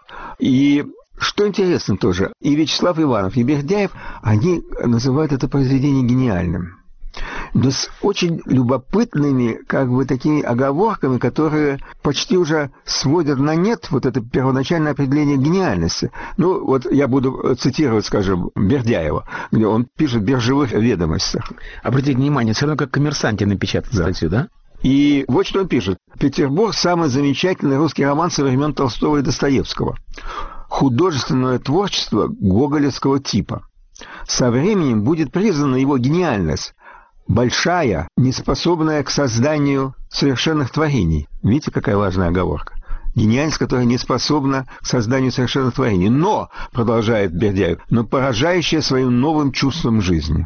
И что интересно тоже, и Вячеслав Иванов, и Бердяев, они называют это произведение гениальным. Но с очень любопытными, как бы, такими оговорками, которые почти уже сводят на нет вот это первоначальное определение гениальности. Ну, вот я буду цитировать, скажем, Бердяева, где он пишет в «Биржевых ведомостях». Обратите внимание, все равно как «Коммерсанте» напечатать статью, да? И вот что он пишет. «Петербург – самый замечательный русский роман со времен Толстого и Достоевского. Художественное творчество гоголевского типа. Со временем будет признана его гениальность, большая, неспособная к созданию совершенных творений». Видите, какая важная оговорка? Гениальность, которая не способна к созданию совершенных творений. Но, продолжает Бердяев, но поражающая своим новым чувством жизни.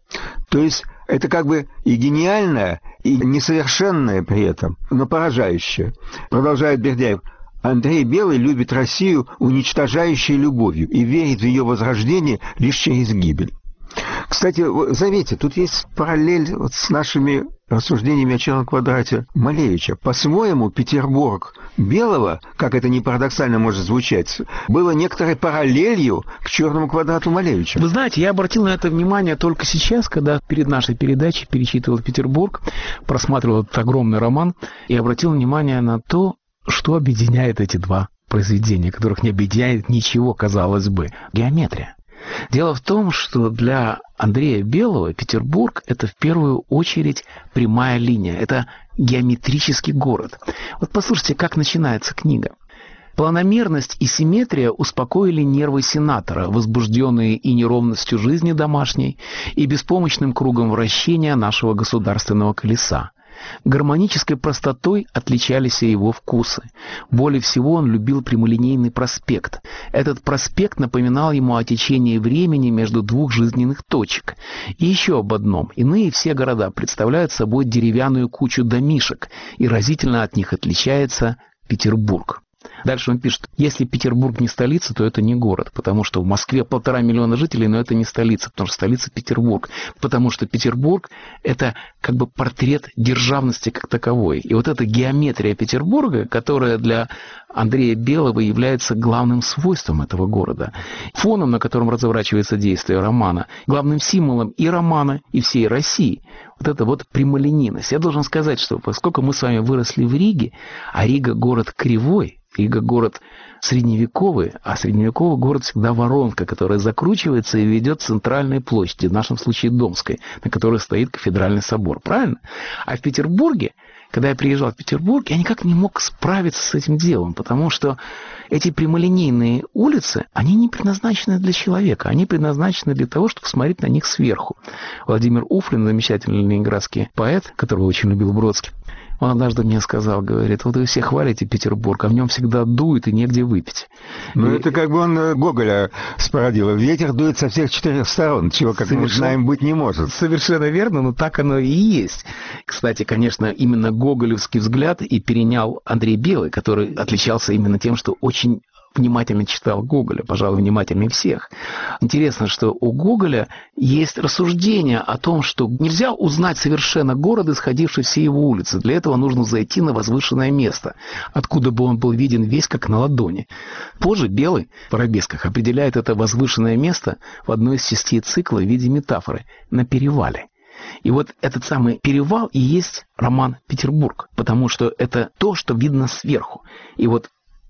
То есть это как бы и гениальное, и несовершенное при этом, но поражающее. Продолжает Бердяев. Андрей Белый любит Россию, уничтожающей любовью, и верит в ее возрождение лишь через гибель. Кстати, заметьте, тут есть параллель вот с нашими рассуждениями о черном квадрате Малевича. По-своему, Петербург Белого, как это ни парадоксально может звучать, было некоторой параллелью к черному квадрату Малевича. Вы знаете, я обратил на это внимание только сейчас, когда перед нашей передачей перечитывал «Петербург», просматривал этот огромный роман, и обратил внимание на то, что объединяет эти два произведения, которых не объединяет ничего, казалось бы. Геометрия. Дело в том, что для Андрея Белого Петербург – это в первую очередь прямая линия, это геометрический город. Вот послушайте, как начинается книга. Планомерность и симметрия успокоили нервы сенатора, возбужденные и неровностью жизни домашней, и беспомощным кругом вращения нашего государственного колеса. Гармонической простотой отличались и его вкусы. Более всего он любил прямолинейный проспект. Этот проспект напоминал ему о течении времени между двух жизненных точек. И еще об одном. Иные все города представляют собой деревянную кучу домишек, и разительно от них отличается Петербург. Дальше он пишет, если Петербург не столица, то это не город, потому что в Москве 1,5 миллиона жителей, но это не столица, потому что столица Петербург, потому что Петербург – это как бы портрет державности как таковой. И вот эта геометрия Петербурга, которая для Андрея Белого является главным свойством этого города, фоном, на котором разворачивается действие романа, главным символом и романа, и всей России. Вот это вот прямолинейность. Я должен сказать, что поскольку мы с вами выросли в Риге, а Рига – город кривой, Рига – город средневековый, а средневековый город всегда воронка, которая закручивается и ведет к центральной площади, в нашем случае Домской, на которой стоит кафедральный собор, правильно? А в Петербурге, когда я приезжал в Петербург, я никак не мог справиться с этим делом, потому что эти прямолинейные улицы, они не предназначены для человека, они предназначены для того, чтобы смотреть на них сверху. Владимир Уфлин, замечательный ленинградский поэт, которого очень любил Бродский, он однажды мне сказал, говорит, вот вы все хвалите Петербург, а в нем всегда дует и негде выпить. Ну, это как бы он Гоголя спородил. Ветер дует со всех 4 сторон, чего, как мы знаем, быть не может. Совершенно верно, но так оно и есть. Кстати, конечно, именно гоголевский взгляд и перенял Андрей Белый, который отличался именно тем, что очень внимательно читал Гоголя, пожалуй, внимательнее всех. Интересно, что у Гоголя есть рассуждение о том, что нельзя узнать совершенно город, исходивший все его улицы. Для этого нужно зайти на возвышенное место, откуда бы он был виден весь как на ладони. Позже Белый в арабесках определяет это возвышенное место в одной из частей цикла в виде метафоры на перевале. И вот этот самый перевал и есть роман «Петербург», потому что это то, что видно сверху. И вот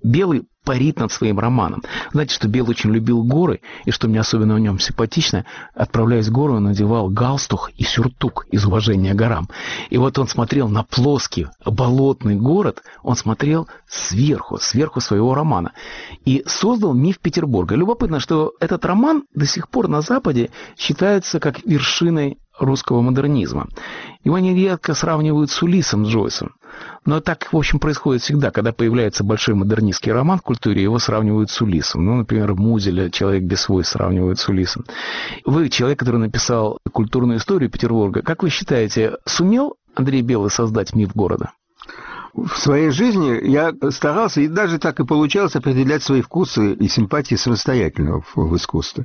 Белый парит над своим романом. Знаете, что Белый очень любил горы, и что мне особенно в нем симпатично, отправляясь в горы, он надевал галстук и сюртук из уважения к горам. И вот он смотрел на плоский болотный город, он смотрел сверху своего романа. И создал миф Петербурга. Любопытно, что этот роман до сих пор на Западе считается как вершиной русского модернизма. Его нередко сравнивают с Улиссом Джойсом. Но так, в общем, происходит всегда. Когда появляется большой модернистский роман в культуре, его сравнивают с Улиссом. Ну, например, Музеля «Человек без свойств» сравнивают с Улиссом. Вы, человек, который написал культурную историю Петербурга, как вы считаете, сумел Андрей Белый создать миф города? В своей жизни я старался, и даже так и получалось, определять свои вкусы и симпатии самостоятельно в искусстве.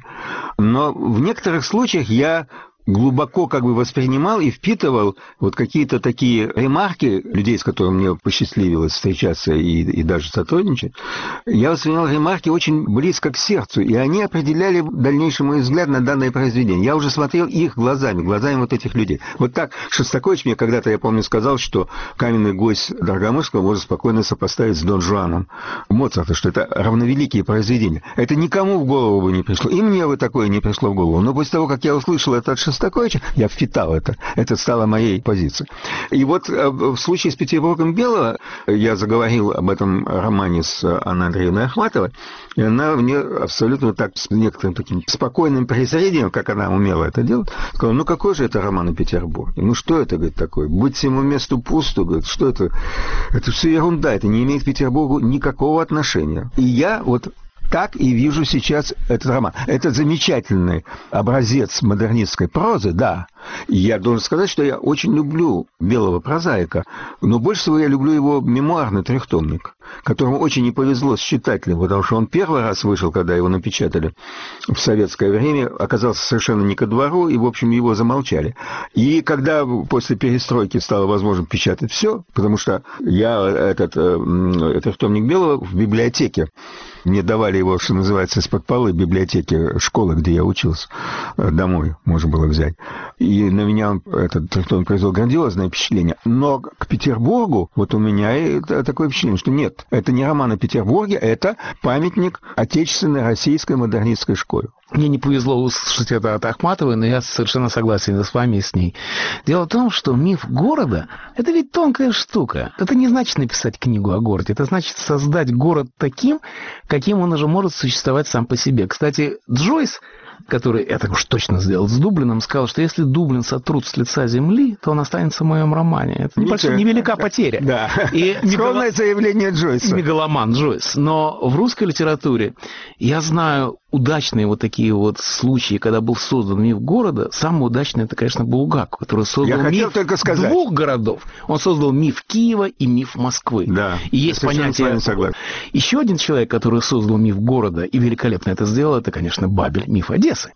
Но в некоторых случаях я глубоко как бы воспринимал и впитывал вот какие-то такие ремарки людей, с которыми мне посчастливилось встречаться и даже сотрудничать. Я воспринимал ремарки очень близко к сердцу, и они определяли дальнейший мой взгляд на данное произведение. Я уже смотрел их глазами вот этих людей. Вот так Шостакович мне когда-то, я помню, сказал, что «Каменный гость» Дорогомысского можно спокойно сопоставить с Дон Жуаном Моцарта, что это равновеликие произведения. Это никому в голову бы не пришло. И мне бы такое не пришло в голову. Но после того, как я услышал это от Шостаковича, я впитал это. Это стало моей позицией. И вот в случае с Петербургом Белого я заговорил об этом романе с Анной Андреевной Ахматовой, и она мне абсолютно так, с некоторым таким спокойным презрением, как она умела это делать, сказала: ну какой же это роман о Петербурге? Ну что это, говорит, такое? Быть всему месту пусто, говорит, что это? Это все ерунда, это не имеет к Петербургу никакого отношения. И я вот так и вижу сейчас этот роман. Это замечательный образец модернистской прозы, да. И я должен сказать, что я очень люблю Белого прозаика, но больше всего я люблю его мемуарный трехтомник, которому очень не повезло с читателем, потому что он первый раз вышел, когда его напечатали в советское время, оказался совершенно не ко двору, и, в общем, его замолчали. И когда после перестройки стало возможно печатать все, потому что я этот трехтомник Белого в библиотеке, мне давали его, что называется, из-под полы библиотеки школы, где я учился, домой можно было взять. И на меня этот трехтомник произвел грандиозное впечатление. Но к Петербургу вот у меня такое впечатление, что нет, это не роман о Петербурге, это памятник отечественной российской модернистской школе. Мне не повезло услышать это от Ахматовой, но я совершенно согласен с вами и с ней. Дело в том, что миф города – это ведь тонкая штука. Это не значит написать книгу о городе. Это значит создать город таким, каким он уже может существовать сам по себе. Кстати, Джойс, который это уж точно сделал с Дублином, сказал, что если Дублин сотрут с лица земли, то он останется в моем романе. Это невелика потеря. Да. И скромное заявление Джойса. Мегаломан Джойс. Но в русской литературе я знаю удачные вот такие вот случаи, когда был создан миф города. Самый удачный — это, конечно, Булгаков, который создал миф двух городов. Он создал миф Киева и миф Москвы. Да, и есть понятие... Еще один человек, который создал миф города и великолепно это сделал, это, конечно, Бабель, миф Одессы.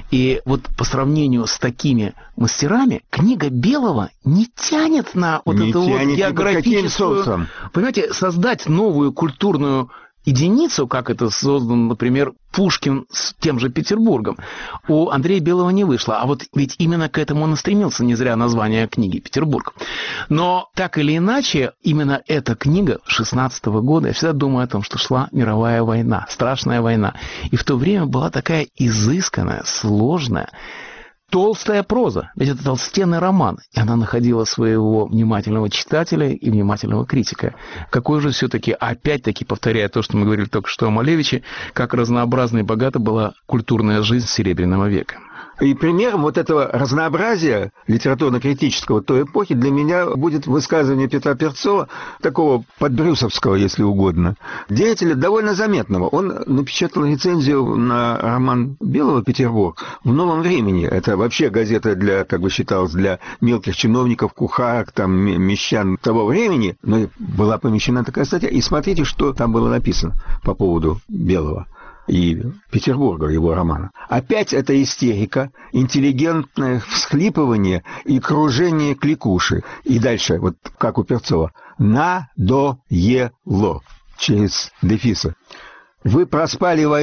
И вот по сравнению с такими мастерами, книга Белого не тянет на вот эту вот географическую... Понимаете, создать новую культурную единицу, как это создан, например, Пушкин с тем же Петербургом, у Андрея Белого не вышло. А вот ведь именно к этому он и стремился, не зря название книги «Петербург». Но так или иначе, именно эта книга 16-го года, я всегда думаю о том, что шла мировая война, страшная война. И в то время была такая изысканная, сложная, толстая проза, ведь это толстенный роман, и она находила своего внимательного читателя и внимательного критика. Какой же все-таки, опять-таки, повторяя то, что мы говорили только что о Малевиче, как разнообразна и богата была культурная жизнь Серебряного века. И примером вот этого разнообразия литературно-критического той эпохи для меня будет высказывание Петра Перцова, такого подбрюсовского, если угодно, деятеля довольно заметного. Он напечатал рецензию на роман Белого «Петербург» в «Новом времени». Это вообще газета для, как бы считалось, для мелких чиновников, кухарок, там, мещан того времени. Но была помещена такая статья. И смотрите, что там было написано по поводу Белого и Петербурга, его романа. Опять это истерика, интеллигентное всхлипывание и кружение кликуши. И дальше, вот как у Перцова, надоело через дефисы. Вы проспали войну,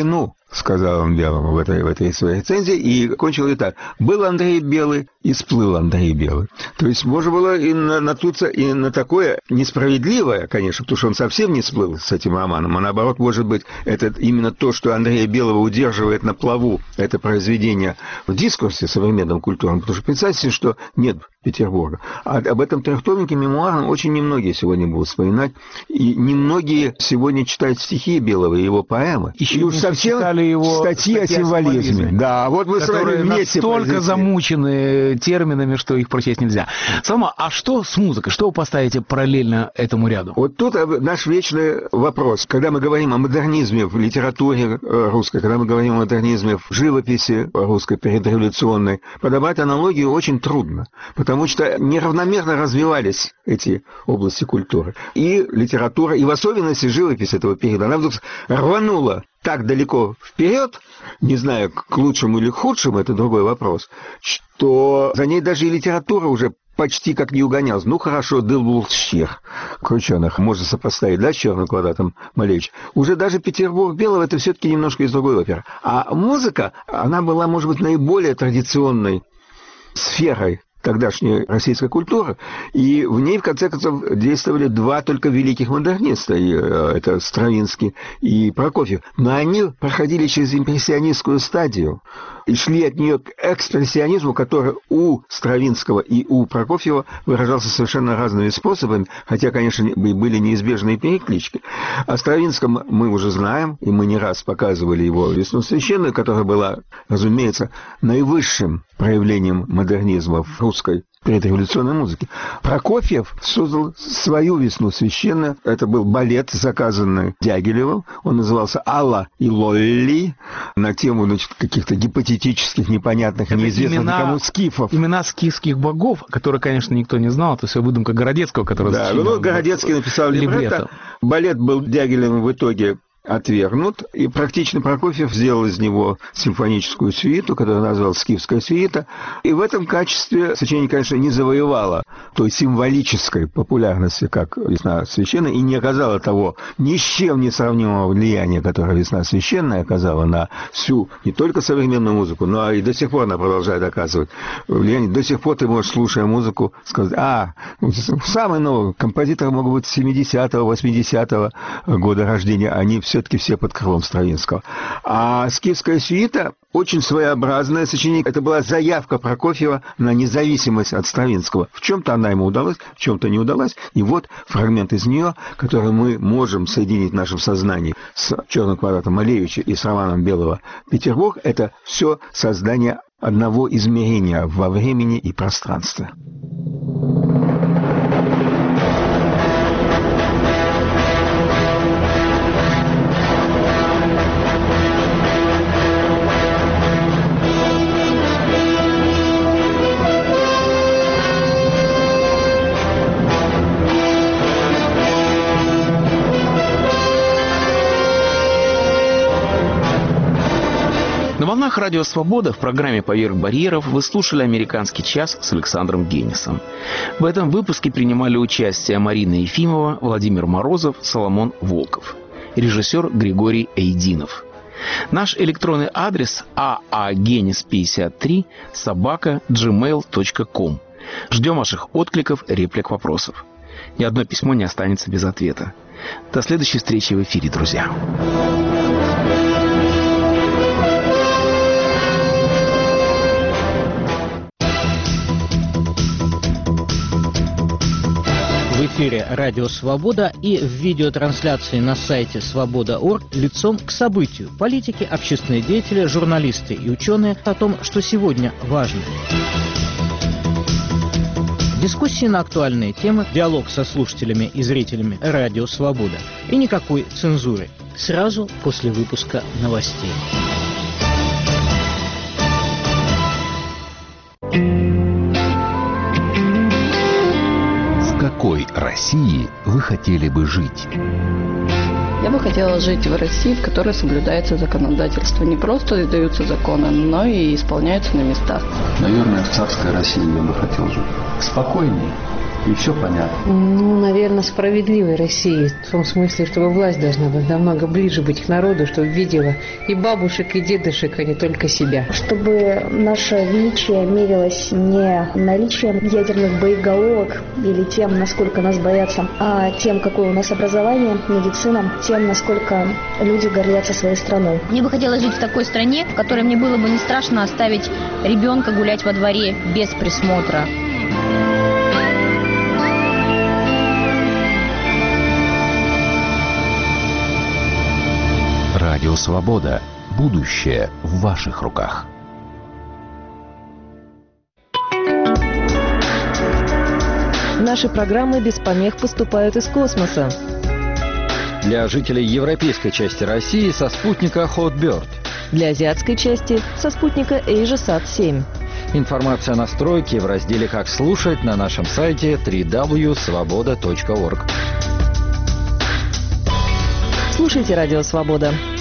сказал он Белому в этой своей рецензии, и кончил и так. Был Андрей Белый, и сплыл Андрей Белый. То есть можно было и наткнуться и на такое несправедливое, конечно, потому что он совсем не сплыл с этим романом, а наоборот, может быть, это именно то, что Андрея Белого удерживает на плаву это произведение в дискурсе современном культурном, потому что представьте, что нет Петербурга. А об этом трехтомнике мемуарном очень немногие сегодня будут вспоминать, и немногие сегодня читают стихи Белого и его поэмы. Еще и уж совсем его статьи о символизме. Да, вот мы с вами вместе настолько замучены терминами, что их прочесть нельзя. Салма, а что с музыкой? Что вы поставите параллельно этому ряду? Вот тут наш вечный вопрос. Когда мы говорим о модернизме в литературе русской, когда мы говорим о модернизме в живописи русской предреволюционной, подобрать аналогию очень трудно, потому что неравномерно развивались эти области культуры. И литература, и в особенности живопись этого периода, она вдруг рванула так далеко вперед, не знаю, к лучшему или к худшему, это другой вопрос, что за ней даже и литература уже почти как не угонялась. Ну, хорошо, Дылбулщер, Крученых, можно сопоставить, да, с Черным квадратом Малевича. Уже даже Петербург Белого — это все-таки немножко из другой оперы. А музыка, она была, может быть, наиболее традиционной сферой тогдашней российской культуры, и в ней, в конце концов, действовали два только великих модерниста, это Стравинский и Прокофьев, но они проходили через импрессионистскую стадию и шли от нее к экспрессионизму, который у Стравинского и у Прокофьева выражался совершенно разными способами, хотя, конечно, были неизбежные переклички. О Стравинском мы уже знаем, и мы не раз показывали его «Весну священную», которая была, разумеется, наивысшим проявлением модернизма в русской предреволюционной музыке. Прокофьев создал свою «Весну священную». Это был балет, заказанный Дягилевым. Он назывался «Алла и Лолли», на тему, значит, каких-то гипотетических, непонятных, это неизвестных никому скифов. Имена скифских богов, которые, конечно, никто не знал. Это все выдумка Городецкого, который... Да, Городецкий написал либретто. Балет был Дягилевым в итоге отвергнут, и практично Прокофьев сделал из него симфоническую сюиту, которую назвал «Скифская сюита», и в этом качестве сочинение, конечно, не завоевало той символической популярности, как «Весна священная», и не оказало того ни с чем не сравнимого влияния, которое «Весна священная» оказала на всю, не только современную музыку, но и до сих пор она продолжает оказывать влияние. До сих пор ты можешь, слушая музыку, сказать, самые новые композиторы могут быть 70-го, 80-го года рождения, они все-таки все под крылом Стравинского. А «Скифская сюита» очень своеобразное сочинение. Это была заявка Прокофьева на независимость от Стравинского. В чем-то она ему удалась, в чем-то не удалась. И вот фрагмент из нее, который мы можем соединить в нашем сознании с «Черным квадратом» Малевича и с романом Белого «Петербург», это все создание одного измерения во времени и пространстве. На волнах Радио Свобода в программе «Поверх барьеров» вы слушали «Американский час» с Александром Генисом. В этом выпуске принимали участие Марина Ефимова, Владимир Морозов, Соломон Волков. Режиссер Григорий Эйдинов. Наш электронный адрес aagenis53@gmail.com. Ждем ваших откликов, реплик, вопросов. Ни одно письмо не останется без ответа. До следующей встречи в эфире, друзья. В эфире «Радио Свобода» и в видеотрансляции на сайте свобода.орг лицом к событию. Политики, общественные деятели, журналисты и ученые о том, что сегодня важно. Дискуссии на актуальные темы, диалог со слушателями и зрителями «Радио Свобода». И никакой цензуры. Сразу после выпуска новостей. В какой России вы хотели бы жить? Я бы хотела жить в России, в которой соблюдается законодательство. Не просто издаются законы, но и исполняются на местах. Наверное, в царской России я бы хотел жить. Спокойнее, и все понятно. Ну, наверное, справедливой России. В том смысле, чтобы власть должна быть намного ближе быть к народу, чтобы видела и бабушек, и дедушек, а не только себя. Чтобы наше величие мерилось не наличием ядерных боеголовок или тем, насколько нас боятся, а тем, какое у нас образование, медицина, тем, насколько люди гордятся своей страной. Мне бы хотелось жить в такой стране, в которой мне было бы не страшно оставить ребенка гулять во дворе без присмотра. Радио «Свобода». Будущее в ваших руках. Наши программы без помех поступают из космоса. Для жителей европейской части России со спутника Hotbird. Для азиатской части со спутника AsiaSat-7. Информация о настройке в разделе «Как слушать» на нашем сайте www.svoboda.org. Слушайте «Радио Свобода».